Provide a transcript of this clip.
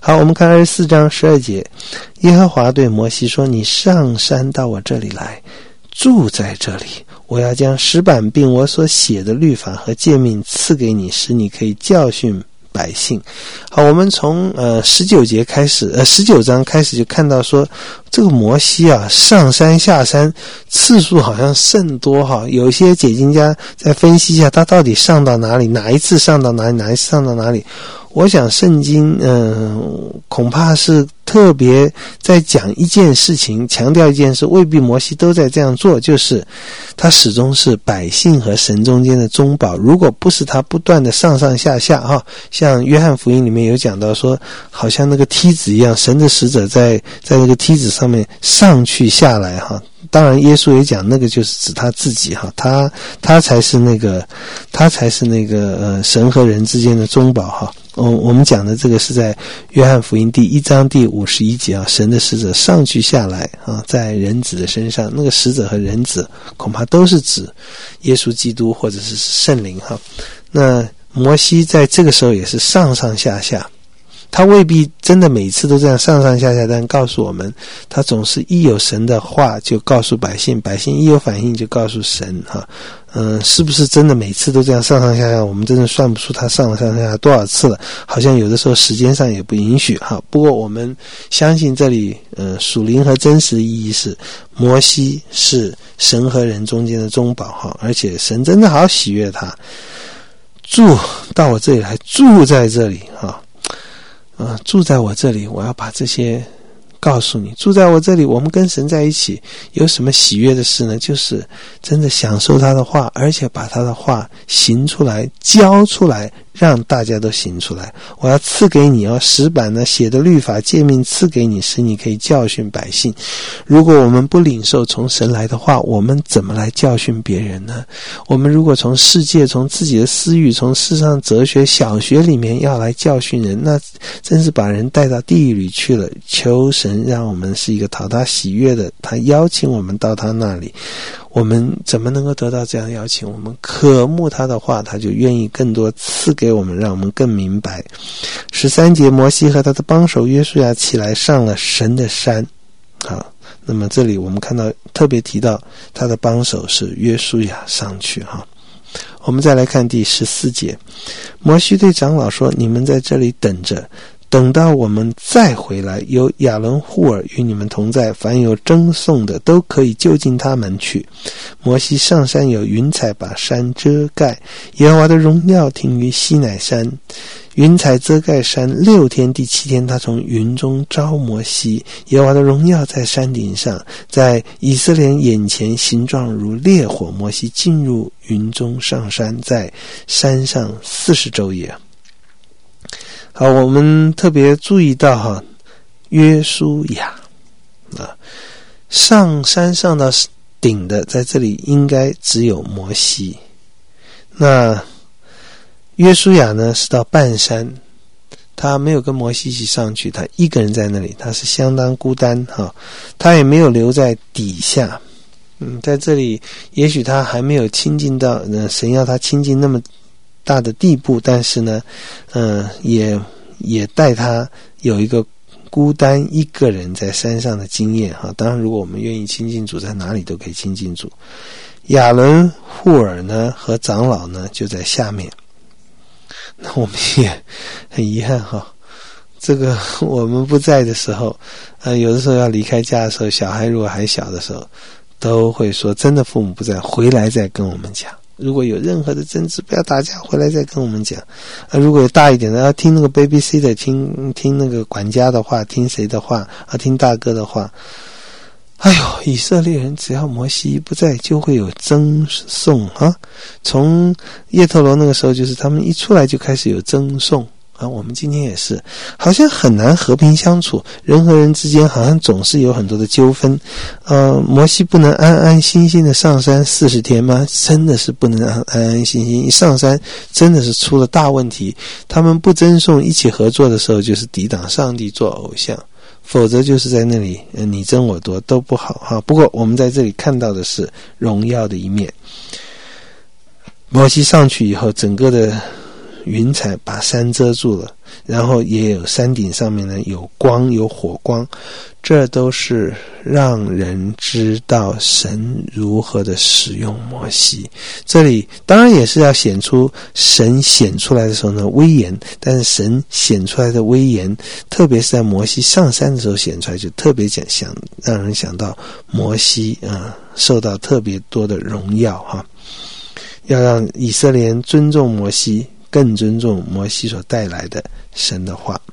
好，我们看24章12节，耶和华对摩西说，你上山到我这里来，住在这里，我要将石板并我所写的律法和诫命赐给你，使你可以教训百姓。好，我们从19章开始就看到说，这个摩西啊，上山下山次数好像甚多哈。有些解经家在分析一下他到底上到哪里，哪一次上到哪里，哪一次上到哪里。我想圣经恐怕是特别在讲一件事情，强调一件事，未必摩西都在这样做，就是他始终是百姓和神中间的中保。如果不是他不断的上上下下哈，像约翰福音里面有讲到说，好像那个梯子一样，神的使者在那个梯子上面上去下来哈。当然耶稣也讲那个就是指他自己哈，他才是那个神和人之间的中保哈。我们讲的这个是在约翰福音第1章第51节啊，神的使者上去下来啊，在人子的身上，那个使者和人子恐怕都是指耶稣基督或者是圣灵哈。那摩西在这个时候也是上上下下，他未必真的每次都这样上上下下，但告诉我们他总是一有神的话就告诉百姓，百姓一有反应就告诉神哈。是不是真的每次都这样上上下下，我们真的算不出他上了上下多少次了，好像有的时候时间上也不允许哈。不过我们相信这里属灵和真实的意义是，摩西是神和人中间的中保哈，而且神真的好喜悦他，住到我这里来，住在这里哈。住在我这里，我要把这些告诉你，住在我这里，我们跟神在一起有什么喜悦的事呢？就是真的享受他的话，而且把他的话行出来，教出来，让大家都行出来。我要赐给你石板呢写的律法诫命赐给你，使你可以教训百姓。如果我们不领受从神来的话，我们怎么来教训别人呢？我们如果从世界，从自己的私欲，从世上哲学小学里面要来教训人，那真是把人带到地狱里去了。求神让我们是一个讨他喜悦的，他邀请我们到他那里，我们怎么能够得到这样邀请？我们渴慕他的话，他就愿意更多赐给我们，让我们更明白。13节，摩西和他的帮手约书亚起来上了神的山。好，那么这里我们看到特别提到他的帮手是约书亚上去哈。我们再来看第14节，摩西对长老说，你们在这里等着，等到我们再回来，有亚伦户尔与你们同在，凡有争讼的都可以就近他们去。摩西上山，有云彩把山遮盖，耶和华的荣耀停于西乃山，云彩遮盖山6天，第7天他从云中招摩西，耶和华的荣耀在山顶上，在以色列人眼前形状如烈火。摩西进入云中上山，在山上40昼夜。好，我们特别注意到约书亚上山上到顶的，在这里应该只有摩西。那约书亚呢是到半山，他没有跟摩西一起上去，他一个人在那里，他是相当孤单他也没有留在底下。在这里也许他还没有亲近到神要他亲近那么大的地步，但是呢也带他有一个孤单一个人在山上的经验当然如果我们愿意亲近主，在哪里都可以亲近主。亚伦户尔呢和长老呢就在下面。那我们也很遗憾这个我们不在的时候有的时候要离开家的时候，小孩如果还小的时候都会说，真的父母不在，回来再跟我们讲。如果有任何的争执，不要打架，回来再跟我们讲。如果有大一点的，要听那个 babysitter， 听那个管家的话，听谁的话听大哥的话。以色列人只要摩西不在，就会有争讼从叶特罗那个时候，就是他们一出来就开始有争讼我们今天也是，好像很难和平相处，人和人之间好像总是有很多的纠纷。摩西不能安安心心的上山40天吗？真的是不能安安心心，一上山真的是出了大问题。他们不争讼一起合作的时候，就是抵挡上帝做偶像，否则就是在那里你争我夺都不好不过我们在这里看到的是荣耀的一面。摩西上去以后，整个的云彩把山遮住了， 然后也有山顶上面呢有光，有火光，这都是让人知道神如何的使用摩西。这里当然也是要显出神显出来的时候呢威严，但是神显出来的威严，特别是在摩西上山的时候显出来，就特别让人想到摩西受到特别多的荣耀哈。要让以色列人尊重摩西，更尊重摩西所带来的神的话。